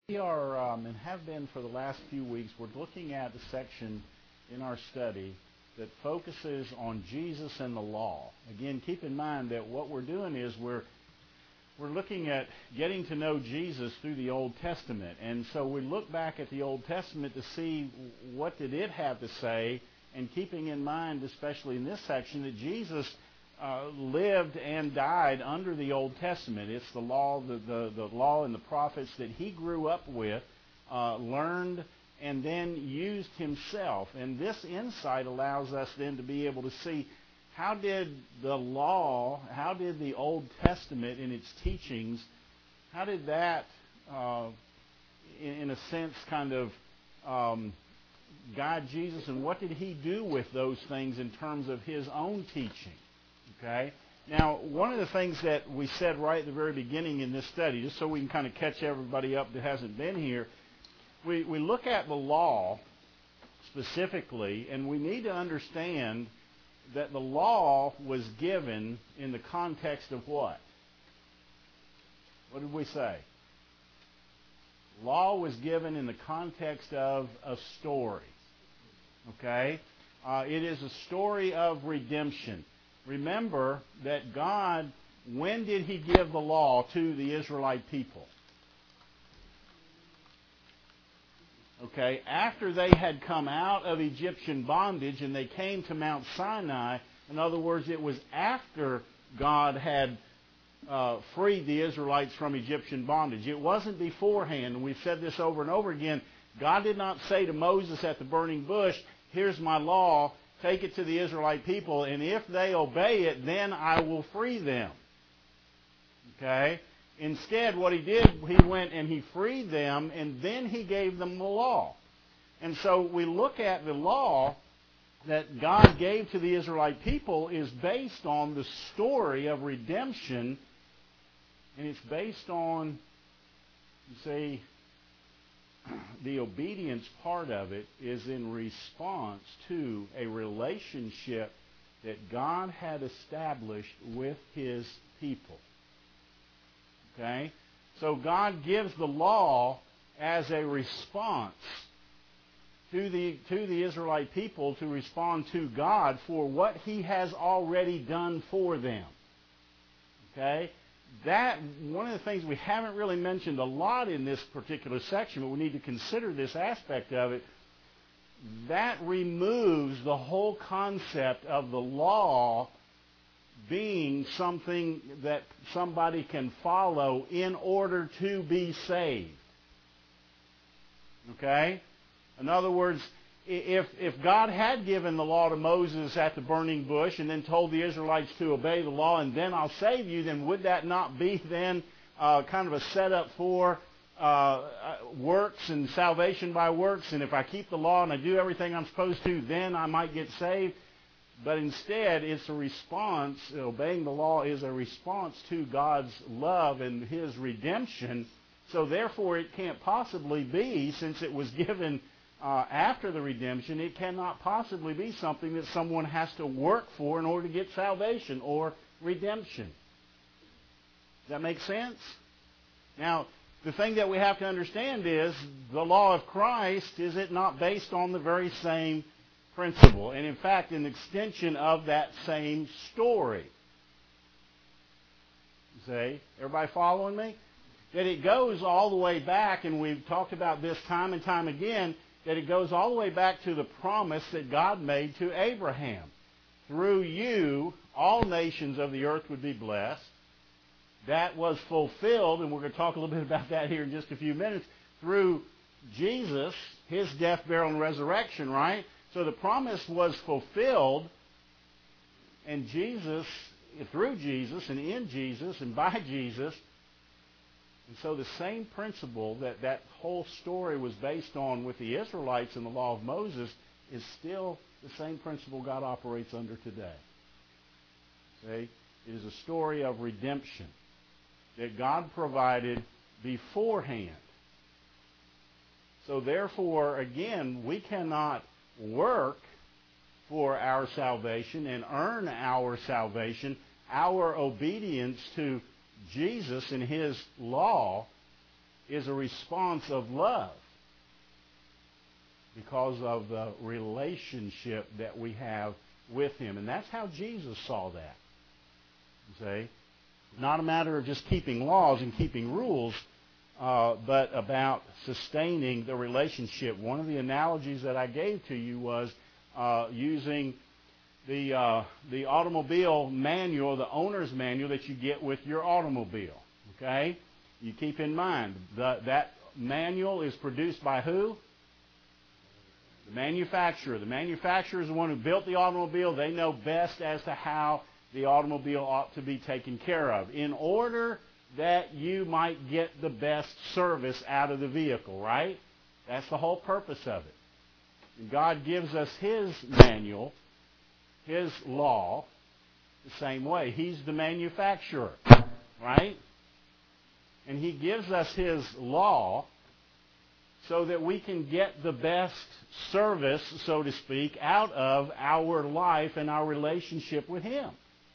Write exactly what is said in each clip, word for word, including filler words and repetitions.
We are, um, and have been for the last few weeks, we're looking at a section in our study that focuses on Jesus and the law. Again, keep in mind that what we're doing is we're we're looking at getting to know Jesus through the Old Testament. And so we look back at the Old Testament to see what did it have to say, and keeping in mind, especially in this section, that Jesus Uh, lived and died under the Old Testament. It's the law, the, the, the law and the prophets that he grew up with, uh, learned, and then used himself. And this insight allows us then to be able to see how did the law, how did the Old Testament in its teachings, how did that, uh, in, in a sense, kind of um, guide Jesus, and what did he do with those things in terms of his own teaching? Okay. Now, one of the things that we said right at the very beginning in this study, just so we can kind of catch everybody up that hasn't been here, we, we look at the law specifically, and we need to understand that the law was given in the context of what? What did we say? Law was given in the context of a story. Okay? Uh, it is a story of redemption. Remember that God, when did he give the law to the Israelite people? Okay, after they had come out of Egyptian bondage and they came to Mount Sinai. In other words, it was after God had uh, freed the Israelites from Egyptian bondage. It wasn't beforehand, and we've said this over and over again. God did not say to Moses at the burning bush, "Here's my law. Take it to the Israelite people, and if they obey it, then I will free them." Okay? Instead, what he did, he went and he freed them, and then he gave them the law. And so we look at the law that God gave to the Israelite people is based on the story of redemption, and it's based on, you see, the obedience part of it is in response to a relationship that God had established with his people. Okay? So God gives the law as a response to the, to the Israelite people to respond to God for what he has already done for them. Okay? That, one of the things we haven't really mentioned a lot in this particular section, but we need to consider this aspect of it, that removes the whole concept of the law being something that somebody can follow in order to be saved. Okay? In other words, If, if God had given the law to Moses at the burning bush and then told the Israelites to obey the law and then I'll save you, then would that not be then uh, kind of a setup for uh, works and salvation by works? And if I keep the law and I do everything I'm supposed to, then I might get saved? But instead, it's a response. Obeying the law is a response to God's love and his redemption. So therefore, it can't possibly be, since it was given Uh, after the redemption, it cannot possibly be something that someone has to work for in order to get salvation or redemption. Does that make sense? Now, the thing that we have to understand is the law of Christ, is it not based on the very same principle? And in fact, an extension of that same story. You see? Everybody following me? That it goes all the way back, and we've talked about this time and time again, that it goes all the way back to the promise that God made to Abraham. Through you, all nations of the earth would be blessed. That was fulfilled, and we're going to talk a little bit about that here in just a few minutes, through Jesus, his death, burial, and resurrection, right? So the promise was fulfilled, and Jesus, through Jesus, and in Jesus, and by Jesus. And so the same principle that that whole story was based on with the Israelites in the law of Moses is still the same principle God operates under today. See? It is a story of redemption that God provided beforehand. So therefore, again, we cannot work for our salvation and earn our salvation. Our obedience to Jesus and his law is a response of love because of the relationship that we have with Him. And that's how Jesus saw that. You see? Not a matter of just keeping laws and keeping rules, uh, but about sustaining the relationship. One of the analogies that I gave to you was uh, using the uh, the automobile manual, the owner's manual that you get with your automobile. Okay? You keep in mind, the, that manual is produced by who? The manufacturer. The manufacturer is the one who built the automobile. They know best as to how the automobile ought to be taken care of in order that you might get the best service out of the vehicle, right? That's the whole purpose of it. And God gives us His manual, His law, the same way. He's the manufacturer, right? And He gives us His law so that we can get the best service, so to speak, out of our life and our relationship with Him.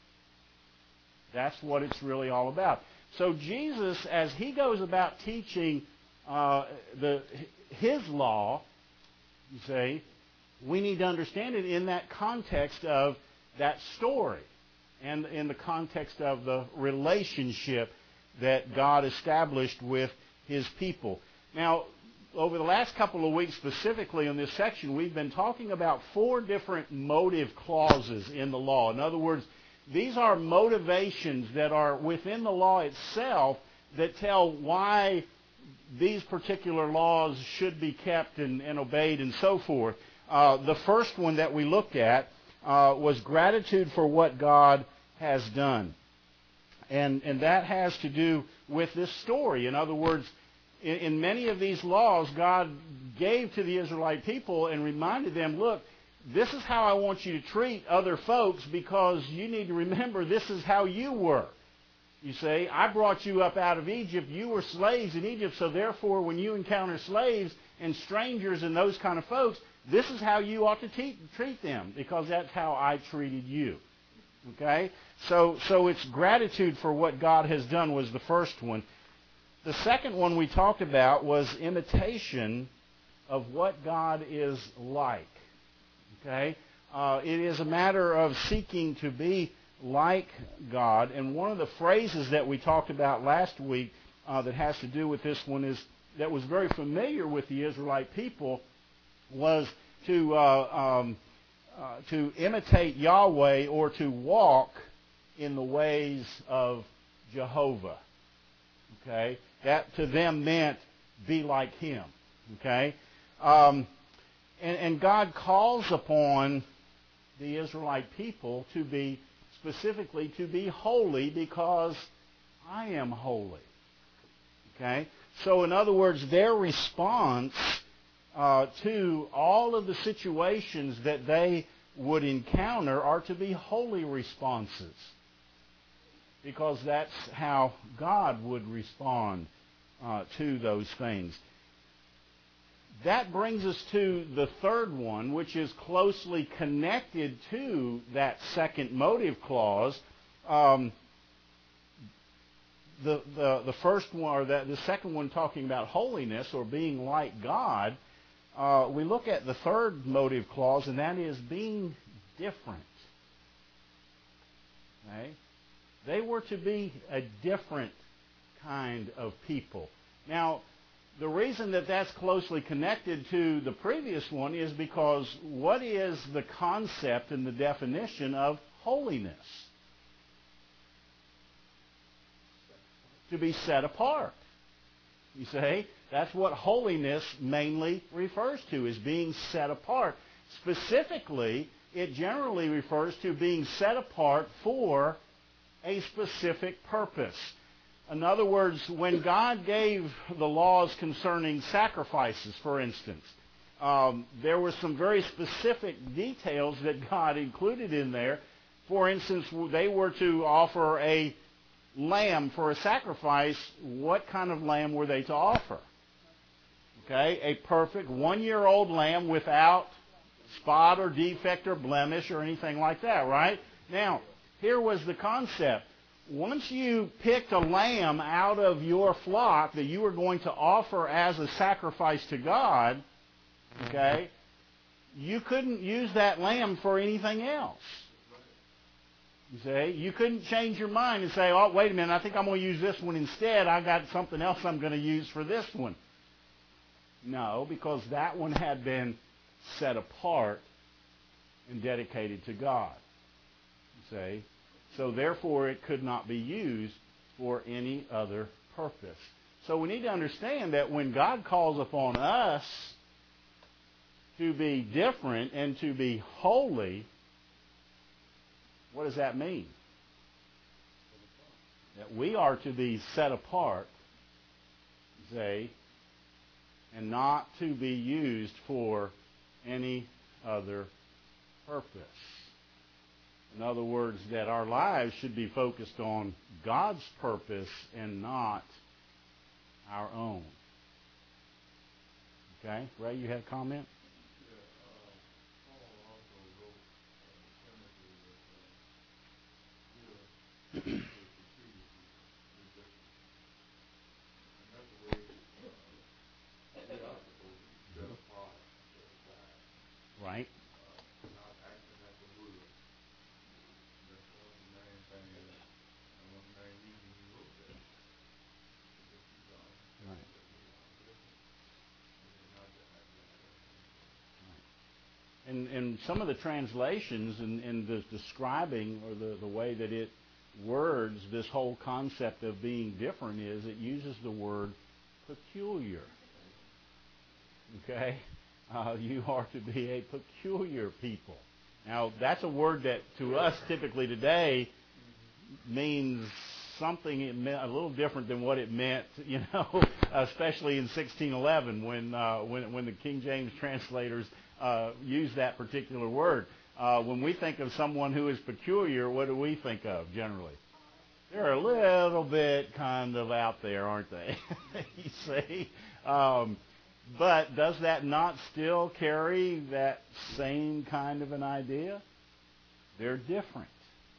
That's what it's really all about. So Jesus, as He goes about teaching uh, the His law, you see, we need to understand it in that context of that story and in the context of the relationship that God established with His people. Now, over the last couple of weeks, specifically in this section, we've been talking about four different motive clauses in the law. In other words, these are motivations that are within the law itself that tell why these particular laws should be kept and, and obeyed and so forth. Uh, the first one that we looked at uh, was gratitude for what God has done. And, and that has to do with this story. In other words, in, in many of these laws, God gave to the Israelite people and reminded them, look, this is how I want you to treat other folks because you need to remember this is how you were. You see, I brought you up out of Egypt. You were slaves in Egypt, so therefore when you encounter slaves and strangers and those kind of folks, this is how you ought to te- treat them because that's how I treated you. Okay? So, so it's gratitude for what God has done was the first one. The second one we talked about was imitation of what God is like. Okay? Uh, it is a matter of seeking to be like God. And one of the phrases that we talked about last week uh, that has to do with this one is that was very familiar with the Israelite people was to uh, um, uh, to imitate Yahweh or to walk in the ways of Jehovah. Okay? That to them meant be like Him. Okay? Um, And, and God calls upon the Israelite people to be, specifically, to be holy because I am holy. Okay? So, in other words, their response uh, to all of the situations that they would encounter are to be holy responses. Because that's how God would respond uh, to those things. That brings us to the third one, which is closely connected to that second motive clause. Um, the, the the first one, or the, the second one, talking about holiness or being like God. Uh, we look at the third motive clause, and that is being different. Okay? They were to be a different kind of people. Now, the reason that that's closely connected to the previous one is because what is the concept and the definition of holiness? To be set apart. You see? That's what holiness mainly refers to, is being set apart. Specifically, it generally refers to being set apart for a specific purpose. In other words, when God gave the laws concerning sacrifices, for instance, um, there were some very specific details that God included in there. For instance, they were to offer a lamb for a sacrifice. What kind of lamb were they to offer? Okay, a perfect one-year-old lamb without spot or defect or blemish or anything like that, right? Now, here was the concept. once you picked a lamb out of your flock that you were going to offer as a sacrifice to God, okay, you couldn't use that lamb for anything else. You see, you couldn't change your mind and say, oh, wait a minute, I think I'm going to use this one instead. I got something else I'm going to use for this one. No, because that one had been set apart and dedicated to God. You see? So therefore, it could not be used for any other purpose. So we need to understand that when God calls upon us to be different and to be holy, what does that mean? That we are to be set apart, say, and not to be used for any other purpose. In other words, that our lives should be focused on God's purpose and not our own. Okay? Ray, you had a comment? Right. And, and some of the translations and, and the describing or the, the way that it words this whole concept of being different is it uses the word peculiar. Okay? Uh, you are to be a peculiar people. Now, that's a word that to us typically today means something it meant a little different than what it meant, you know, especially in sixteen eleven when uh, when when the King James translators uh, used that particular word. Uh, when we think of someone who is peculiar, what do we think of generally? They're a little bit kind of out there, aren't they? You see? Um, but does that not still carry that same kind of an idea? They're different.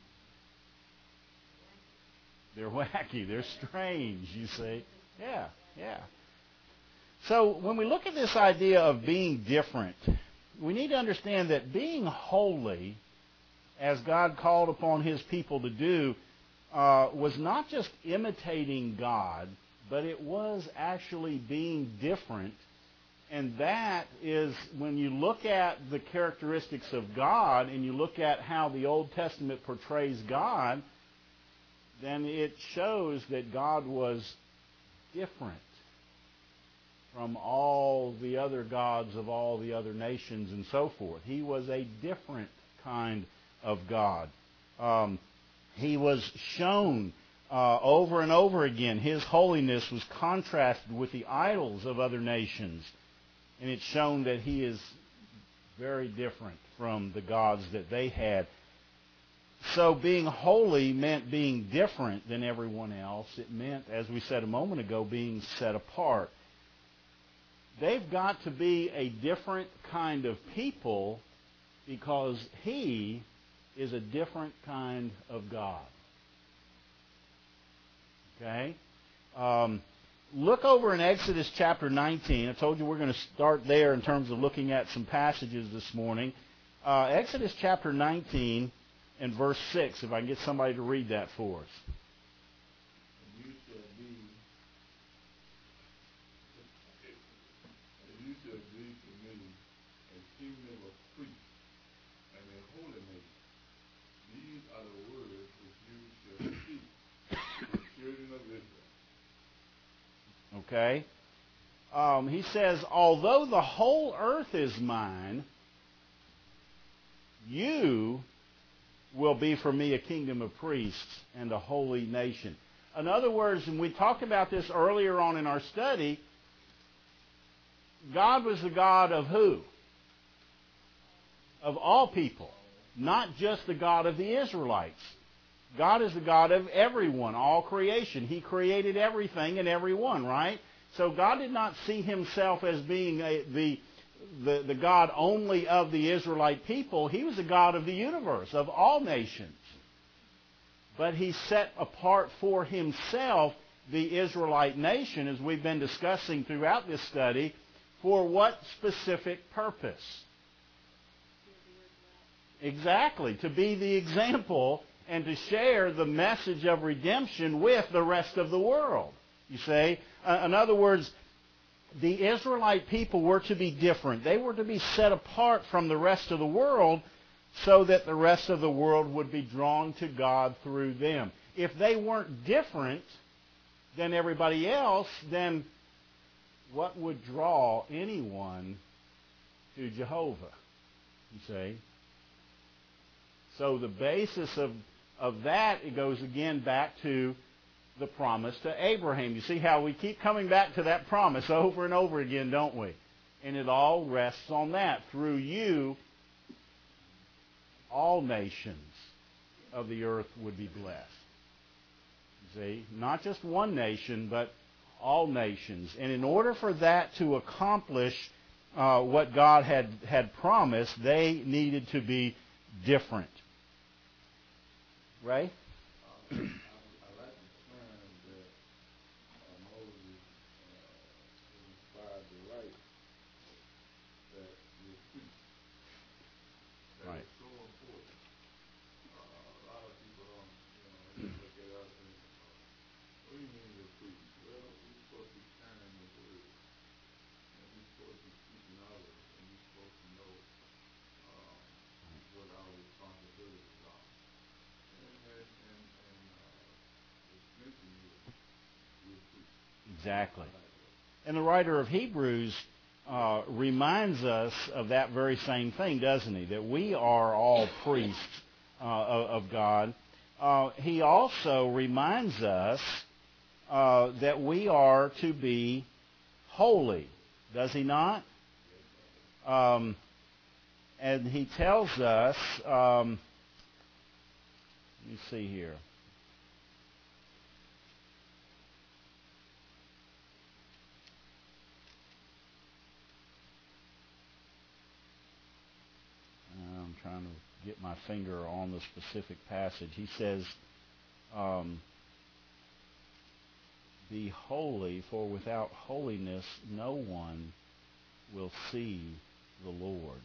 They're wacky. They're strange, you see? Yeah, yeah. So when we look at this idea of being different, we need to understand that being holy, as God called upon His people to do, uh, was not just imitating God, but it was actually being different. And that is, when you look at the characteristics of God and you look at how the Old Testament portrays God, then it shows that God was different from all the other gods of all the other nations and so forth. He was a different kind of God. Um, he was shown uh, over and over again. His holiness was contrasted with the idols of other nations. And it's shown that He is very different from the gods that they had. So being holy meant being different than everyone else. It meant, as we said a moment ago, being set apart. They've got to be a different kind of people because He is a different kind of God. Okay? Um, look over in Exodus chapter nineteen. I told you we're going to start there in terms of looking at some passages this morning. Uh, Exodus chapter nineteen and verse six, if I can get somebody to read that for us. And you shall be, and you shall be to me a kingdom of priests and a holy nation. These are the words which you shall speak to the children of Israel. Okay. Um, he says, although the whole earth is mine, you will be for me a kingdom of priests and a holy nation. In other words, and we talked about this earlier on in our study, God was the God of who? Of all people, not just the God of the Israelites. God is the God of everyone, all creation. He created everything and everyone, right? So God did not see Himself as being a, the, the, the God only of the Israelite people. He was the God of the universe, of all nations. but he set apart for himself the Israelite nation, as we've been discussing throughout this study, for what specific purpose? Exactly, to be the example and to share the message of redemption with the rest of the world. You see? Uh, in other words, the Israelite people were to be different. They were to be set apart from the rest of the world so that the rest of the world would be drawn to God through them. If they weren't different than everybody else, then what would draw anyone to Jehovah? You see? So the basis of, of that, it goes again back to the promise to Abraham. You see how we keep coming back to that promise over and over again, don't we? And it all rests on that. Through you, all nations of the earth would be blessed. You see? Not just one nation, but all nations. And in order for that to accomplish uh, what God had, had promised, they needed to be different. Right? Uh, I, I like the term that uh, Moses uh, inspired to write, that you're free. That Right. is so important. Uh, a lot of people don't, you know, they look at us and, uh, what do you mean you're free? Well, we're supposed to be carrying the word, and we're supposed to be teaching others, and we're supposed to know um, what our responsibilities are. Exactly. And the writer of Hebrews uh, reminds us of that very same thing, doesn't he? That we are all priests uh, of, of God. Uh, he also reminds us uh, that we are to be holy, does he not? Um, and he tells us, um, let me see here. I'm trying to get my finger on the specific passage. He says, um, be holy, for without holiness no one will see the Lord.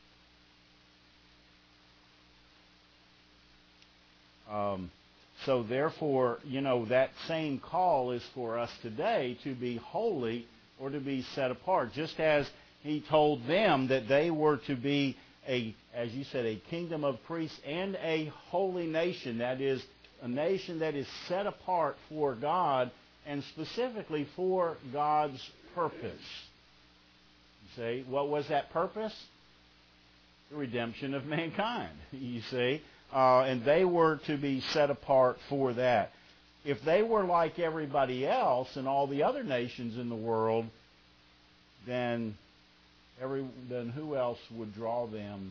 Um, so therefore, you know, that same call is for us today to be holy or to be set apart. Just as he told them that they were to be a, as you said, a kingdom of priests and a holy nation. That is, a nation that is set apart for God and specifically for God's purpose. You see, what was that purpose? The redemption of mankind, you see. Uh, and they were to be set apart for that. If they were like everybody else and all the other nations in the world, then every then who else would draw them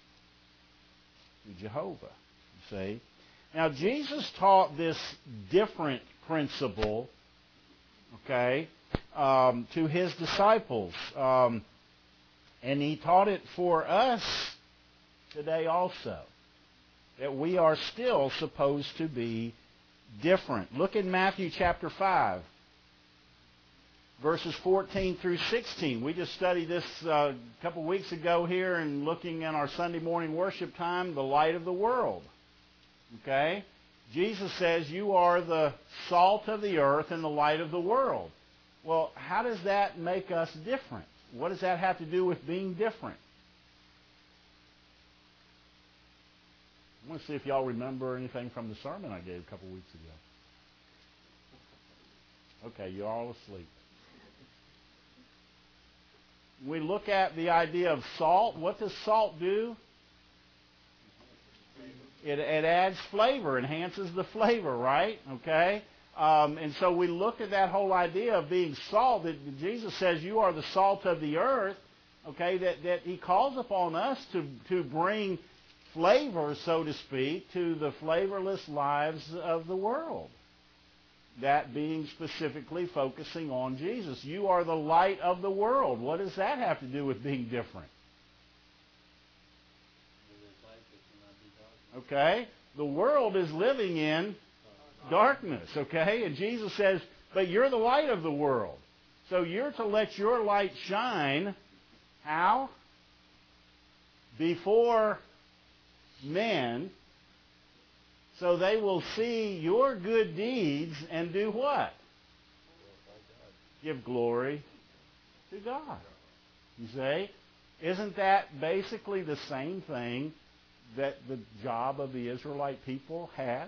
to Jehovah? You see. Now Jesus taught this different principle, okay, um, to his disciples, um, and he taught it for us today also. That we are still supposed to be different. Look at Matthew chapter five, verses fourteen through sixteen. We just studied this uh, a couple weeks ago here and looking in our Sunday morning worship time, the light of the world. Okay? Jesus says you are the salt of the earth and the light of the world. Well, how does that make us different? What does that have to do with being different? I want to see if y'all remember anything from the sermon I gave a couple weeks ago. Okay, you're all asleep. We look at the idea of salt. What does salt do? It, it adds flavor, enhances the flavor, right? Okay? Um, and so we look at that whole idea of being salt. That Jesus says you are the salt of the earth. Okay? That, that he calls upon us to, to bring flavor, so to speak, to the flavorless lives of the world. That being specifically focusing on Jesus. You are the light of the world. What does that have to do with being different? Okay? The world is living in darkness, okay? And Jesus says, but you're the light of the world. So you're to let your light shine. How? Before men, so they will see your good deeds and do what? Give glory to God. You say, isn't that basically the same thing that the job of the Israelite people had?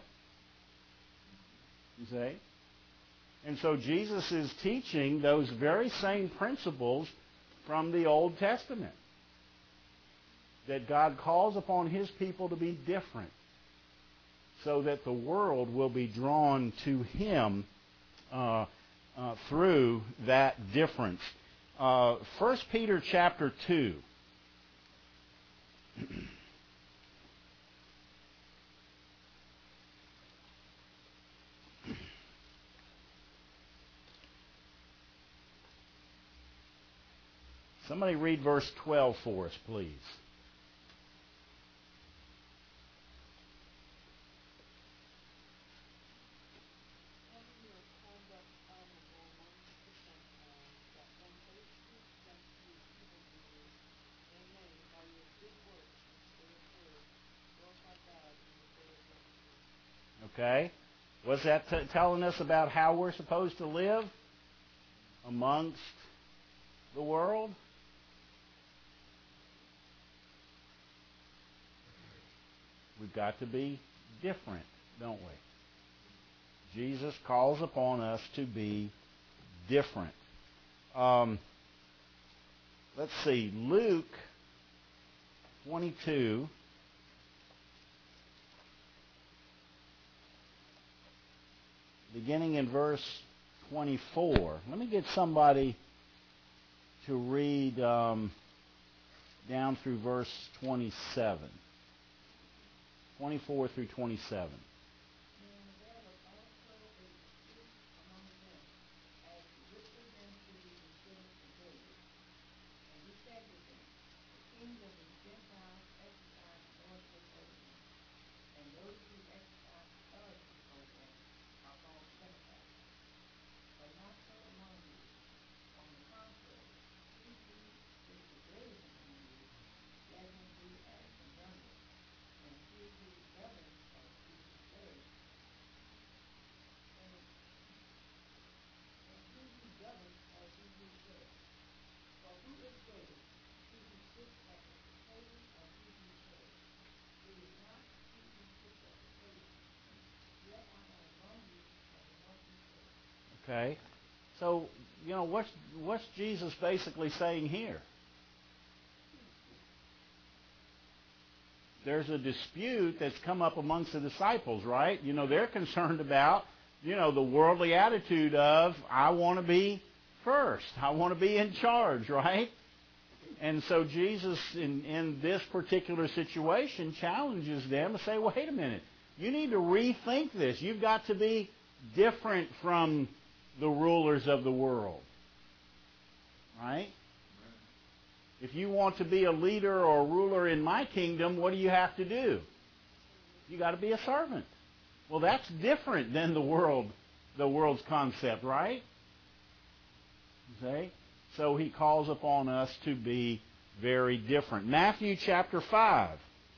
You say? And so Jesus is teaching those very same principles from the Old Testament. That God calls upon His people to be different so that the world will be drawn to Him uh, uh, through that difference. Uh, First Peter chapter two. Somebody read verse twelve for us, please. Okay? What's that t- telling us about how we're supposed to live amongst the world? We've got to be different, don't we? Jesus calls upon us to be different. Um, let's see, Luke twenty-two. Beginning in verse twenty-four. Let me get somebody to read um, down through verse twenty-seven. twenty-four through twenty-seven. Okay? So, you know, what's, what's Jesus basically saying here? There's a dispute that's come up amongst the disciples, right? You know, they're concerned about, you know, the worldly attitude of, I want to be first. I want to be in charge, right? And so Jesus, in, in this particular situation, challenges them to say, wait a minute, you need to rethink this. You've got to be different from the rulers of the world. Right? If you want to be a leader or a ruler in my kingdom, what do you have to do? You got to be a servant. Well, that's different than the world, the world's concept, right? You see? So he calls upon us to be very different. Matthew chapter five.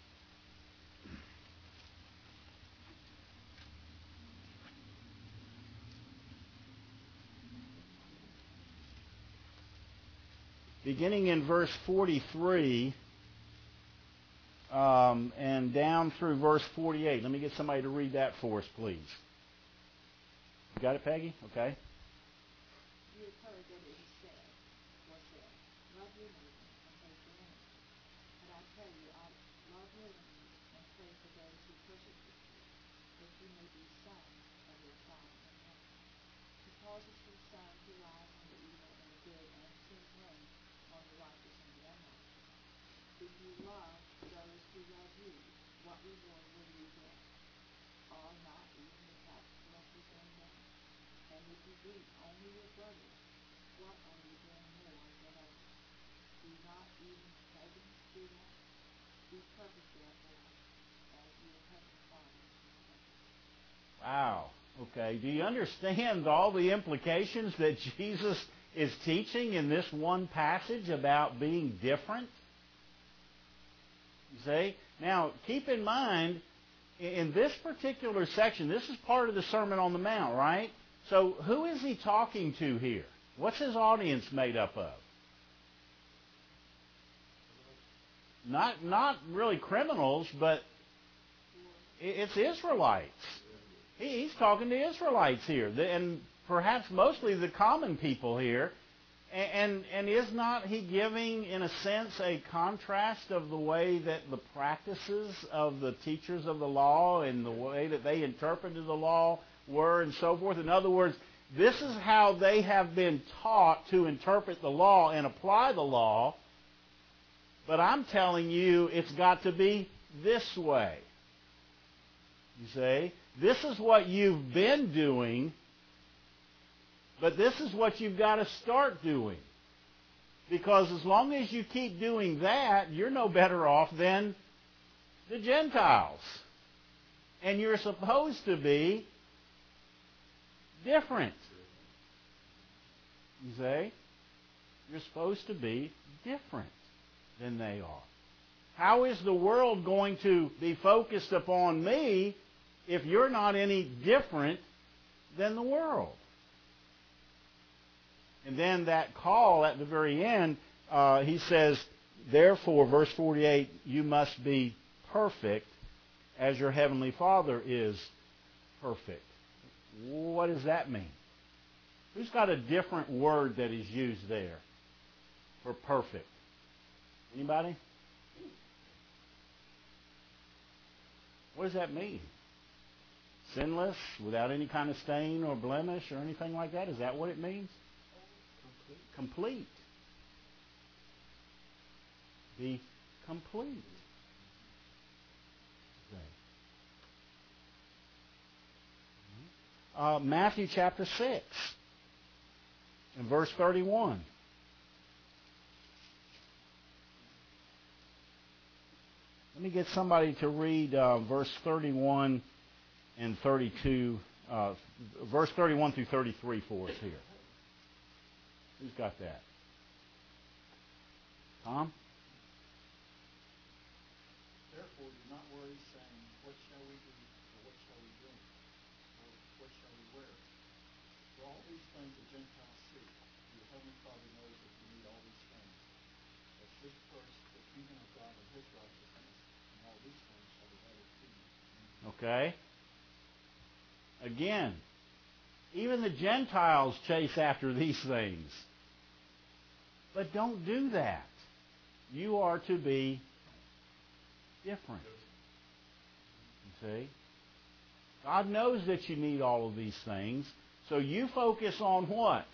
Beginning in verse forty-three um, and down through verse forty-eight. Let me get somebody to read that for us, please. You got it, Peggy? Okay. You have heard that it is said, was said, love your neighbor and hate your enemy. But I tell you, I love your enemies and pray for those who persecute you, that you may be sons of your Father in heaven. He causes his sun to rise on the evil and the good, and sends rain on the righteous and the unrighteous. If you love those who love you, what reward will you get? Are not even the tax collectors doing that? And if you greet only your brothers, what are you doing more than others? Do not even pagans do that? Be perfect, therefore, as your heavenly Father is different. Wow. Okay. Do you understand all the implications that Jesus is teaching in this one passage about being different? You see? Now, keep in mind, in this particular section, this is part of the Sermon on the Mount, right? So who is he talking to here? What's his audience made up of? Not, not really criminals, but it's Israelites. He's talking to Israelites here, and perhaps mostly the common people here. And, and is not he giving, in a sense, a contrast of the way that the practices of the teachers of the law and the way that they interpreted the law were and so forth? In other words, this is how they have been taught to interpret the law and apply the law. But I'm telling you, it's got to be this way. You see? This is what you've been doing. But this is what you've got to start doing. Because as long as you keep doing that, you're no better off than the Gentiles. And you're supposed to be different. You see? You're supposed to be different than they are. How is the world going to be focused upon me if you're not any different than the world? And then that call at the very end, uh, he says, therefore, verse forty-eight, you must be perfect as your heavenly Father is perfect. What does that mean? Who's got a different word that is used there for perfect? Anybody? What does that mean? Sinless, without any kind of stain or blemish or anything like that? Is that what it means? Complete. Be complete. Uh, Matthew chapter six and verse thirty-one. Let me get somebody to read uh, verse thirty-one and thirty-two, uh, verse thirty-one through thirty-three for us here. Who's got that? Tom? Therefore, do not worry, saying, what shall we eat, or what shall we drink, or what shall we wear? For all these things the Gentiles seek. Your heavenly Father knows that you need all these things. But seek first the kingdom of God and his righteousness, and all these things shall be added to you. Okay. Again, even the Gentiles chase after these things. But don't do that. You are to be different. You see? God knows that you need all of these things. So you focus on what?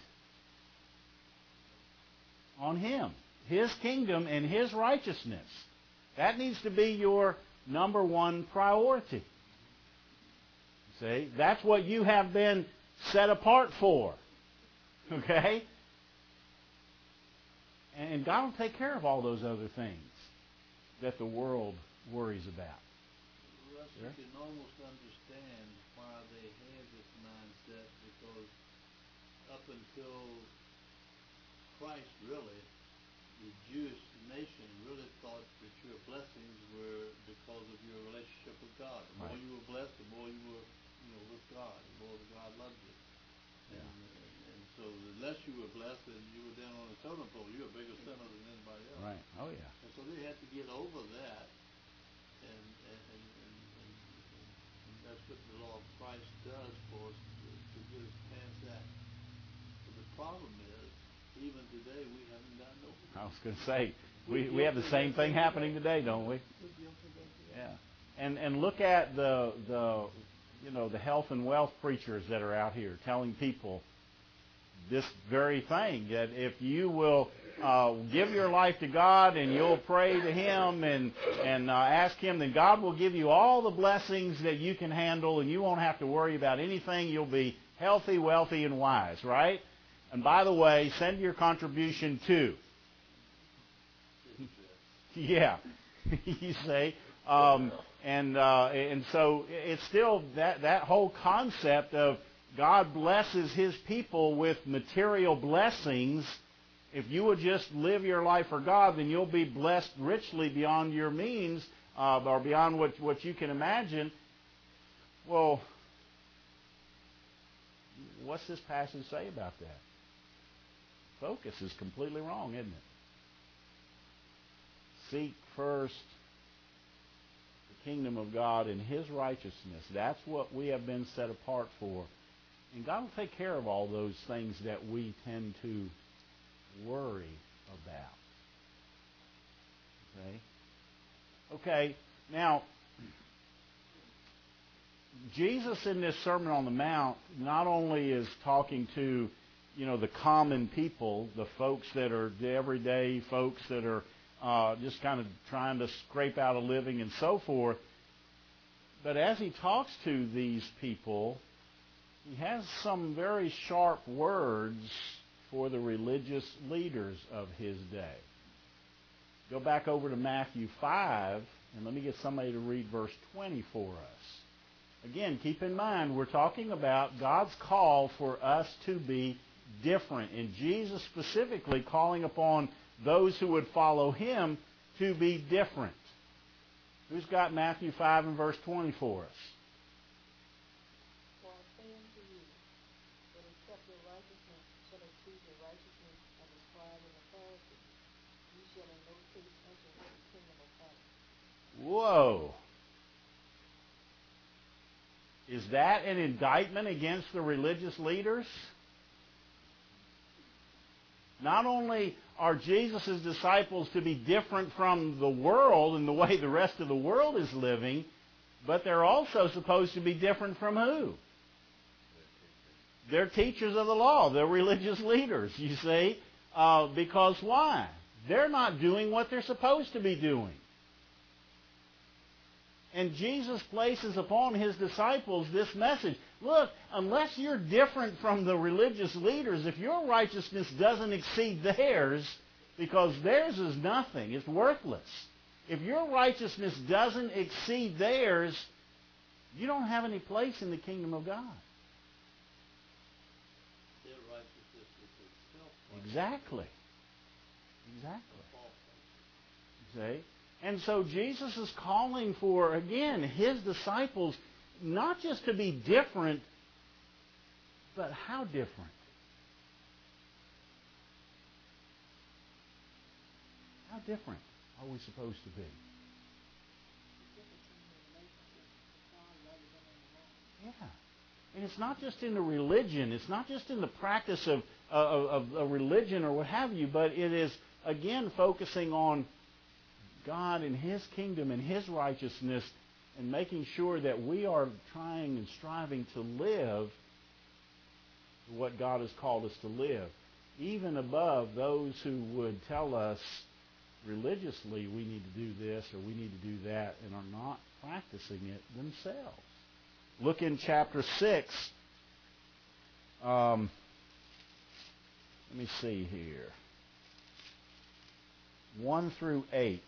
On Him. His kingdom and His righteousness. That needs to be your number one priority. You see? That's what you have been set apart for. Okay? And God will take care of all those other things that the world worries about. Russ, you Sure. can almost understand why they had this mindset, because up until Christ, really, the Jewish nation really thought that your blessings were because of your relationship with God. The more Right. you were blessed, the more you were, you know, with God, the more God loved you. Yeah. And, and, and so the less you were blessed and you were down on the totem pole, you were a bigger sinner than anybody else. Right. Oh, yeah. And so they had to get over that, and and, and, and, and, and that's what the law of Christ does for us, to, to get us past that. But the problem is, even today, we haven't gotten over I that. was going to say, we, we have the same thing happening today, don't we? We're guilty of that. Yeah. And and look at the the you know the health and wealth preachers that are out here telling people this very thing, that if you will uh, give your life to God and you'll pray to Him and and uh, ask Him, then God will give you all the blessings that you can handle, and you won't have to worry about anything. You'll be healthy, wealthy, and wise, right? And by the way, send your contribution to. Yeah. You say, Um, and uh, and so it's still that, that whole concept of God blesses His people with material blessings. If you would just live your life for God, then you'll be blessed richly beyond your means uh, or beyond what, what you can imagine. Well, what's this passage say about that? Focus is completely wrong, isn't it? Seek first the kingdom of God and His righteousness. That's what we have been set apart for. And God will take care of all those things that we tend to worry about. Okay? Okay, now, Jesus in this Sermon on the Mount not only is talking to, you know, the common people, the folks that are the everyday folks that are uh, just kind of trying to scrape out a living and so forth, but as He talks to these people, He has some very sharp words for the religious leaders of His day. Go back over to Matthew five, and let me get somebody to read verse twenty for us. Again, keep in mind, we're talking about God's call for us to be different, and Jesus specifically calling upon those who would follow Him to be different. Who's got Matthew five and verse twenty for us? For I say unto you, that except your righteousness shall exceed the righteousness of the scribes and the Pharisees, you shall in no case enter into the kingdom of heaven. Whoa. Is that an indictment against the religious leaders? Not only are Jesus' disciples to be different from the world and the way the rest of the world is living, but they're also supposed to be different from who? They're teachers of the law. They're religious leaders, you see. Uh, because why? They're not doing what they're supposed to be doing. And Jesus places upon His disciples this message. Look, unless you're different from the religious leaders, if your righteousness doesn't exceed theirs, because theirs is nothing, it's worthless. If your righteousness doesn't exceed theirs, you don't have any place in the kingdom of God. Their righteousness is itself. Exactly. Exactly. See? And so Jesus is calling for, again, His disciples not just to be different, but how different? How different are we supposed to be? Yeah. And it's not just in the religion. It's not just in the practice of, of, of a religion or what have you, but it is, again, focusing on God and His kingdom and His righteousness and making sure that we are trying and striving to live what God has called us to live, even above those who would tell us religiously we need to do this or we need to do that and are not practicing it themselves. Look in chapter six. Um, let me see here. one through eight.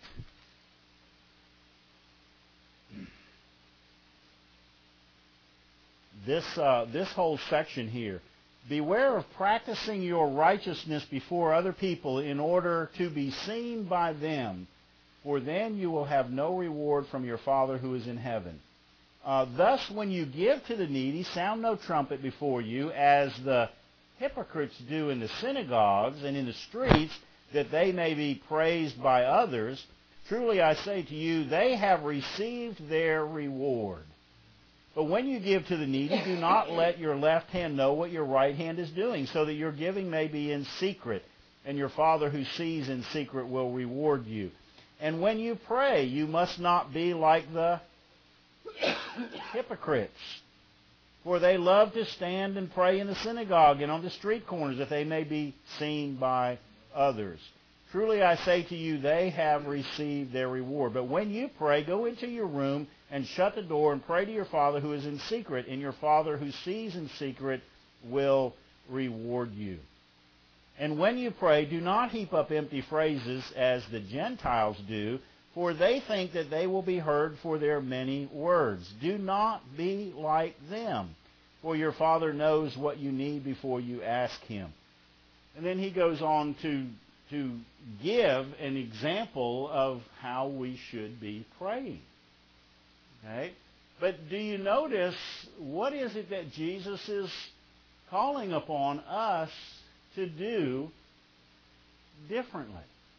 This, uh, this whole section here. Beware of practicing your righteousness before other people in order to be seen by them, for then you will have no reward from your Father who is in heaven. Uh, thus, when you give to the needy, sound no trumpet before you, as the hypocrites do in the synagogues and in the streets, that they may be praised by others. Truly I say to you, they have received their reward. But when you give to the needy, do not let your left hand know what your right hand is doing, so that your giving may be in secret, and your Father who sees in secret will reward you. And when you pray, you must not be like the hypocrites, for they love to stand and pray in the synagogue and on the street corners, that they may be seen by others. Truly I say to you, they have received their reward. But when you pray, go into your room and shut the door and pray to your Father who is in secret, and your Father who sees in secret will reward you. And when you pray, do not heap up empty phrases as the Gentiles do, for they think that they will be heard for their many words. Do not be like them, for your Father knows what you need before you ask Him. And then he goes on to, to give an example of how we should be praying. Okay? But do you notice, what is it that Jesus is calling upon us to do differently?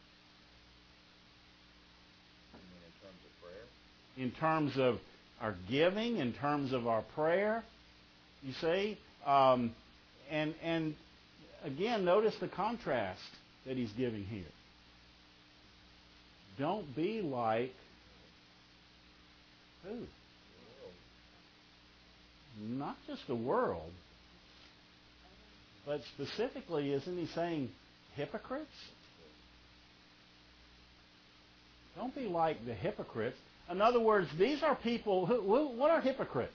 In terms of our giving, in terms of our prayer, you see? Um, and, and again, notice the contrast that he's giving here. Don't be like who? Not just the world, but specifically, isn't he saying hypocrites? Don't be like the hypocrites. In other words, these are people who, who what are hypocrites?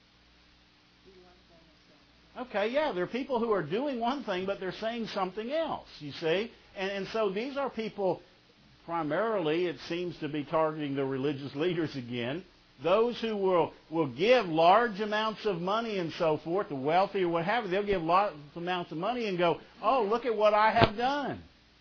Okay, yeah, they're people who are doing one thing, but they're saying something else, you see? And, and so these are people, primarily, it seems to be targeting the religious leaders again, those who will, will give large amounts of money and so forth, the wealthy or what have you, they'll give large amounts of money and go, oh, look at what I have done.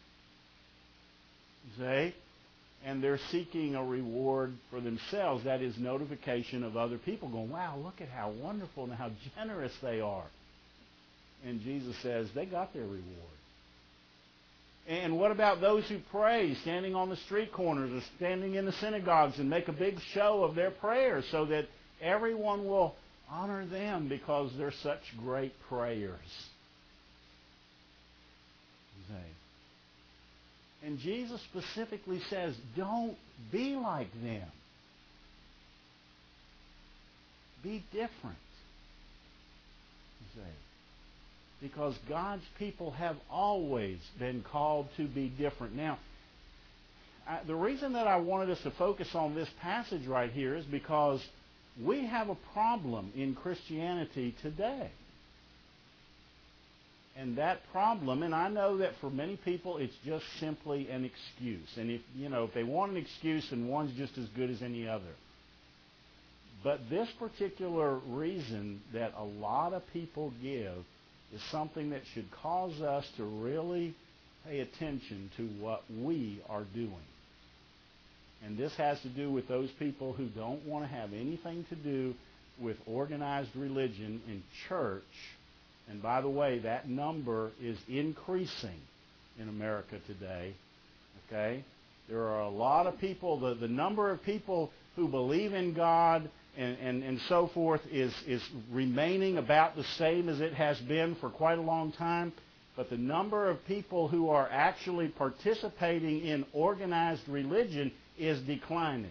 You see? And they're seeking a reward for themselves. That is notification of other people going, wow, look at how wonderful and how generous they are. And Jesus says they got their reward. And what about those who pray, standing on the street corners or standing in the synagogues and make a big show of their prayers so that everyone will honor them because they're such great prayers? You see? And Jesus specifically says, don't be like them. Be different. You see? Because God's people have always been called to be different. Now, I, the reason that I wanted us to focus on this passage right here is because we have a problem in Christianity today. And that problem, and I know that for many people it's just simply an excuse. And if you know, if they want an excuse, then one's just as good as any other. But this particular reason that a lot of people give is something that should cause us to really pay attention to what we are doing. And this has to do with those people who don't want to have anything to do with organized religion in church. And by the way, that number is increasing in America today. Okay? There are a lot of people, the, the number of people who believe in God and, and, and so forth is, is remaining about the same as it has been for quite a long time. But the number of people who are actually participating in organized religion is declining.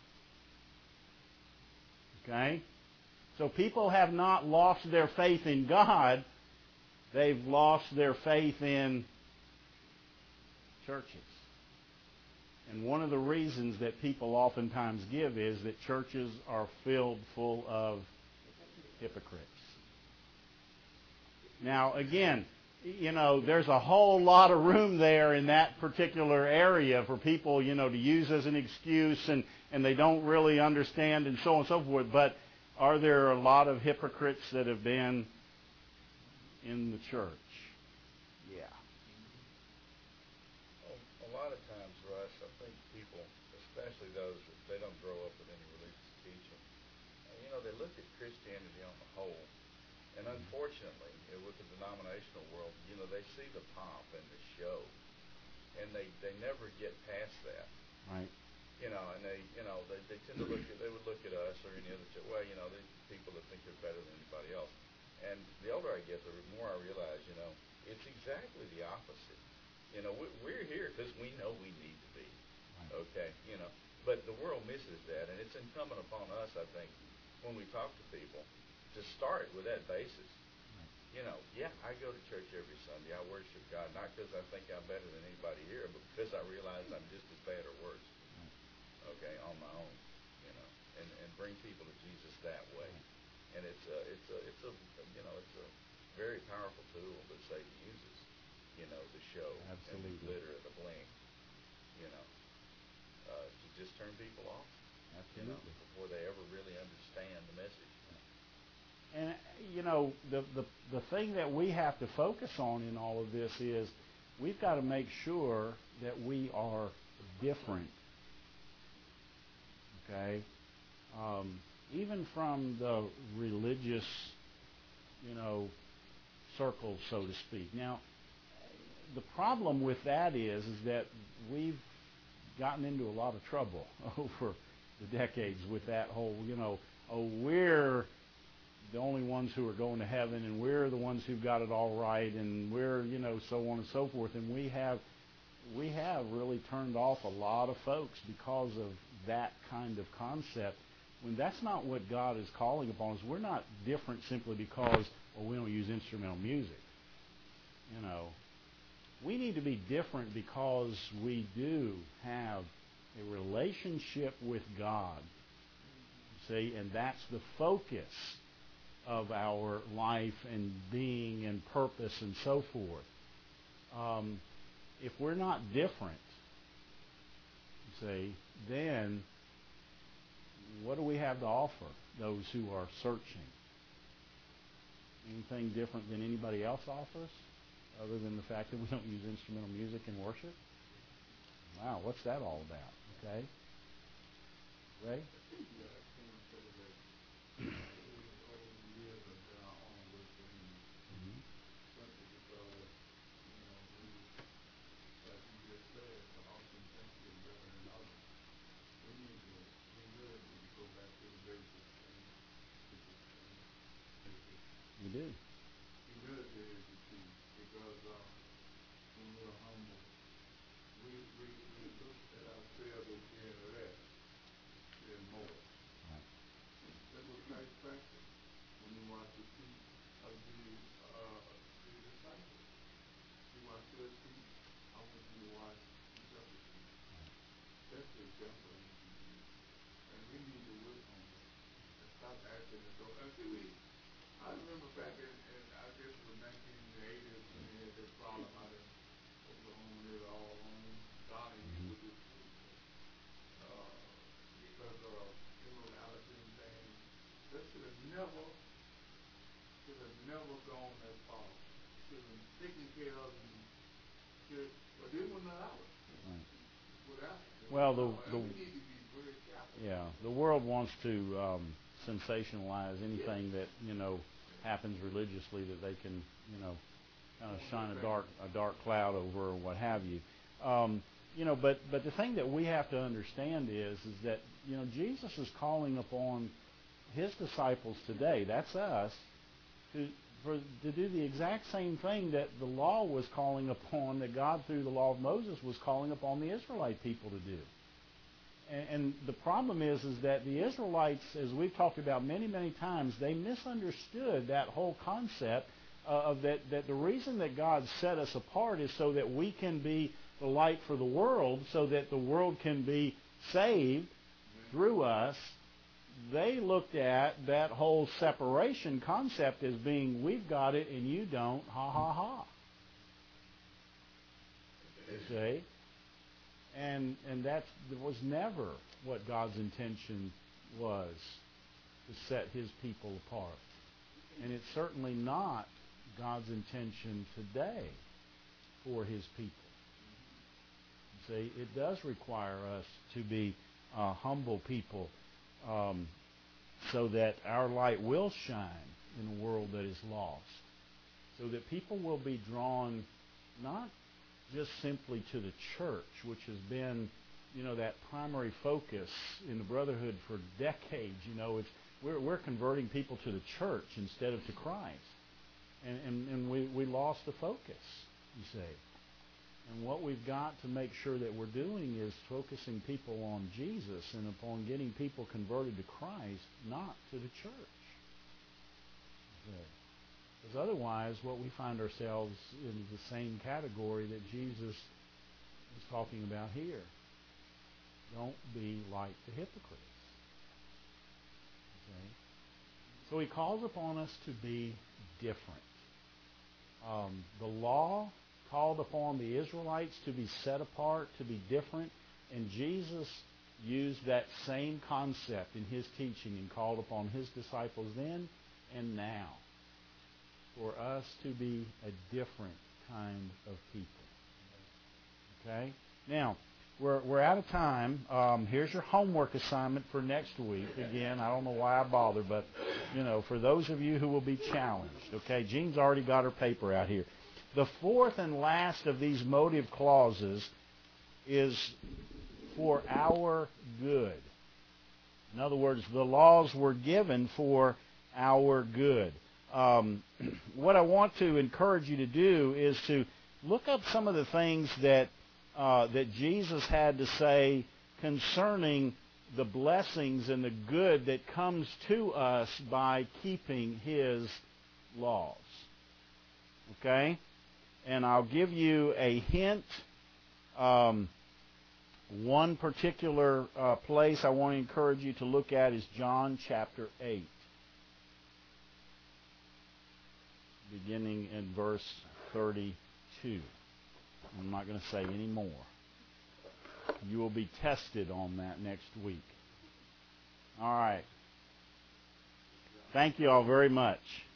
Okay? So people have not lost their faith in God. They've lost their faith in churches. And one of the reasons that people oftentimes give is that churches are filled full of hypocrites. Now, again, you know, there's a whole lot of room there in that particular area for people, you know, to use as an excuse, and, and they don't really understand and so on and so forth. But are there a lot of hypocrites that have been in the church? Yeah. Well, a lot of times, Russ, I think people, especially those that they don't grow up with any religious teaching, uh, you know, they look at Christianity on the whole, and unfortunately, uh, with the denominational world, you know, they see the pomp and the show, and they, they never get past that. Right. You know, and they, you know, they, they tend to look at, they would look at us or any other, well, you know, these people that think they're better than anybody else. And the older I get, the more I realize, you know, it's exactly the opposite. You know, we're here because we know we need to be, okay, you know. But the world misses that, and it's incumbent upon us, I think, when we talk to people, to start with that basis. You know, yeah, I go to church every Sunday. I worship God, not because I think I'm better than anybody here, but because I realize I'm just as bad or worse. Okay, on my own, you know, and, and bring people to Jesus that way. And it's a, it's a, it's a, you know, it's a very powerful tool that Satan uses, you know, the show. Absolutely. And the glitter and the bling, you know, uh, to just turn people off. You know, Absolutely. before they ever really understand the message. And, you know, the, the, the thing that we have to focus on in all of this is we've got to make sure that we are different. Okay? Um, even from the religious, you know, circles, so to speak. Now, the problem with that is, is that we've gotten into a lot of trouble over the decades with that whole, you know, oh, we're the only ones who are going to heaven, and we're the ones who've got it all right, and we're, you know, so on and so forth. And we have, we have really turned off a lot of folks because of that kind of concept. When that's not what God is calling upon us, we're not different simply because, well, we don't use instrumental music. You know, we need to be different because we do have a relationship with God. See, and that's the focus of our life and being and purpose and so forth. Um, if we're not different, see, then what do we have to offer those who are searching? Anything different than anybody else offers, other than the fact that we don't use instrumental music in worship? Wow, what's that all about? Okay, Ray? We do. Humility is the key, because uh, when we're humble, we, we, we look at ourselves as being less than more. Right. That's what Christ practiced when he washed the feet of the, uh, the disciples. He washed their feet. I want you to wash each other's feet. That's the example he used. And we need to work on that and stop acting as though. And see, we, I remember back in, in I guess it was nineteen eighties when they had that problem out in Oklahoma, they were all on Donahue with this, uh, because of immorality and things. That should have never, should have never gone that far. Should have been taken care of, and should, but they wouldn't allow it. Right. Without it. Well, the, And the we need to be very careful. yeah, the world wants to um, sensationalize anything that, you know, happens religiously that they can, you know, kind of shine a dark a dark cloud over or what have you. Um, you know, but but the thing that we have to understand is is that, you know, Jesus is calling upon his disciples today, that's us, to for to do the exact same thing that the law was calling upon, that God through the law of Moses was calling upon the Israelite people to do. And, and the problem is, is that the Israelites, as we've talked about many, many times, they misunderstood that whole concept uh, of that, that the reason that God set us apart is so that we can be the light for the world, so that the world can be saved through us. They looked at that whole separation concept as being, we've got it and you don't, ha ha ha. You see? And and that was never what God's intention was, to set his people apart. And it's certainly not God's intention today for his people. See, it does require us to be uh, humble people, um, so that our light will shine in a world that is lost. So that people will be drawn not just simply to the church, which has been, you know, that primary focus in the Brotherhood for decades. You know, it's we're we're converting people to the church instead of to Christ, and and, and we, we lost the focus, you see. And what we've got to make sure that we're doing is focusing people on Jesus and upon getting people converted to Christ, not to the church. Okay. Because otherwise, what we find ourselves in the same category that Jesus is talking about here. Don't be like the hypocrites. Okay? So he calls upon us to be different. Um, the law called upon the Israelites to be set apart, to be different, and Jesus used that same concept in his teaching and called upon his disciples then and now for us to be a different kind of people. Okay? Now, we're we're out of time. Um, here's your homework assignment for next week. Again, I don't know why I bother, but, you know, for those of you who will be challenged. Okay? Jean's already got her paper out here. The fourth and last of these motive clauses is for our good. In other words, the laws were given for our good. Um, what I want to encourage you to do is to look up some of the things that uh, that Jesus had to say concerning the blessings and the good that comes to us by keeping His laws. Okay? And I'll give you a hint. Um, one particular uh, place I want to encourage you to look at is John chapter eight, beginning in verse thirty-two. I'm not going to say any more. You will be tested on that next week. All right. Thank you all very much.